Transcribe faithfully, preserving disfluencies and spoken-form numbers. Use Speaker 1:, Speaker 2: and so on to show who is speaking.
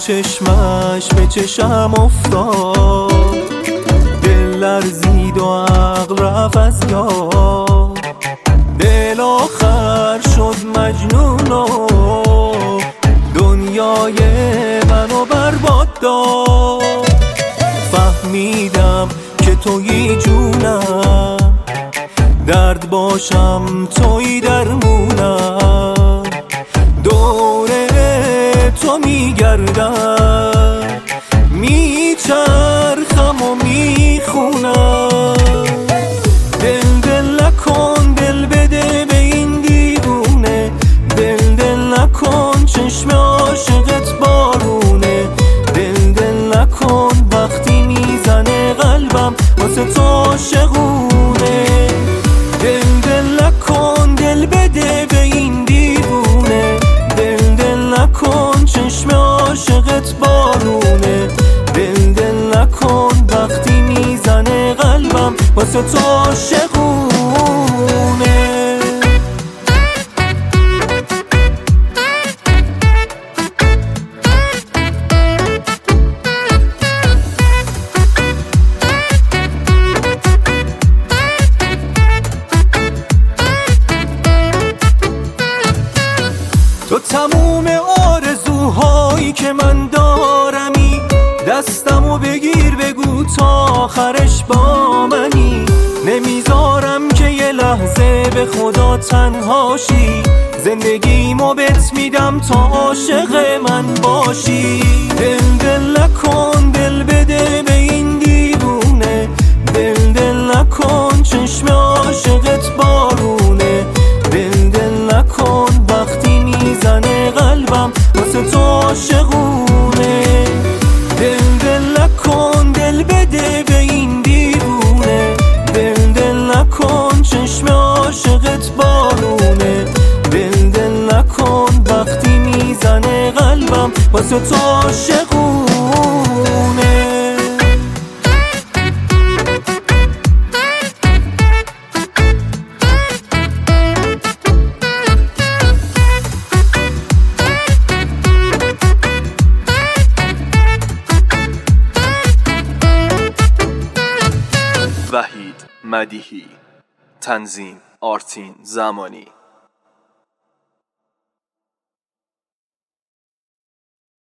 Speaker 1: چشمش به چشم افتاد، دل لرزید و عقل رفت از یاد. دل آخر شد مجنون و دنیای منو برباد داد. فهمیدم که تویی جونم، درد باشم تویی درمونم. دوره تو میگردم، میچرخم و میخونم. دل دل نکن، دل بده به این دیوونه. دل دل نکن، چشم عاشقت بارونه. دل دل نکن، وقتی میزنه قلبم واسه تو عاشقونه. دل دل نکن، دل بده به این دیوونه. دل دل نکن، چشم عاشقت بارونه. دل دل نکن، وقتی میزنه قلبم واسه تو عاشقونه. تو تموم آرزوهایی که من دارمی، دستمو بگیر بگو تا آخرش با منی. نمیذارم که یه لحظه به خدا تنهاشی، زندگیمو بهت میدم تا عاشق من باشی. دل دل نکن، دل بده به این دیوونه. دل دل نکن، چشم عاشقت بارونه. دل دل نکن، وقتی میزنه قلبم واسه تو عاشقونه. دل دل نکن، دل بده به این دیوونه. دل دل نکن، چشم عاشقت بارونه. دل دل نکن، وقتی میزنه قلبم واسه تو عاشقونه.
Speaker 2: وحید مدیحی، تنظیم آرتین زمانی.